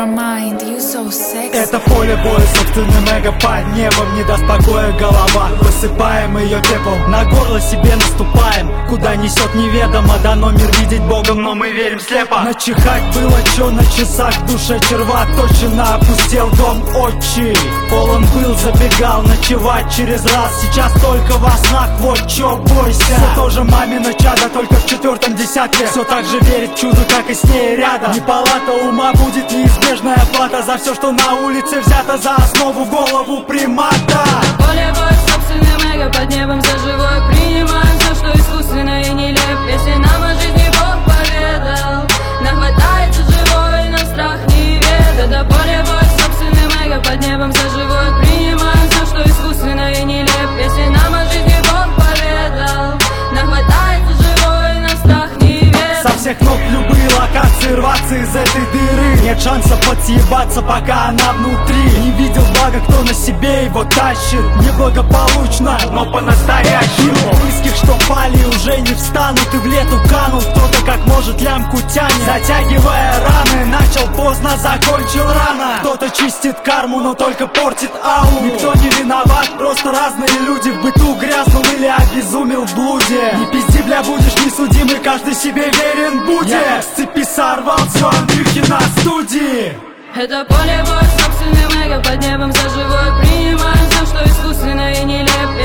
Nevermind, you so sexy. Это поле боя, собственным эго под небом не даст покоя голова. Высыпаем ее пепел, на горло себе наступаем. Куда несет неведомо, дано мир видеть Богом, но мы верим слепо. Начихать было чё на часах, в душе червоточина. Опустел дом отчий, полон был, забегал ночевать через раз. Сейчас только во снах, вот чё бойся. Все тоже мамина чада, только в 4-м десятке. Все так же верит в чудо, как и с ней рядом. Неполата ума будет неизбежная плата за все, что на улице взято за основу, голову примата. Поле боя с собственным эго, под небом за живое принимаем все, что искусственно и нелеп. Если нам о жизни Бог поведал, нахватается живой, на страх не веда. Да поле боя с собственным эго, под небом за живое принимаем все, что искусственно и нелеп. Если нам о жизни Бог поведал, нахватается живой, на страх не веда. Со всех ног любые локации, рваться из этой дыры. Нет шанса подъебаться, пока она внутри. Не видел блага, кто на себе его тащит. Неблагополучно, но по-настоящему. Близких, что пали, уже не встанут и в лету канут. Кто-то как может лямку тянет, затягивая раны. Начал поздно, закончил рано. Кто-то чистит карму, но только портит ауру. Никто не виноват, просто разные люди. В быту грязнул или обезумел в блуде. Не пизди, бля, будешь несудимый, каждый себе верен будет. Я с цепи сорвал все, Андрюхи на студии. Это поле боя с собственным эго, под небом за живое принимаем все, что искусственно и нелеп.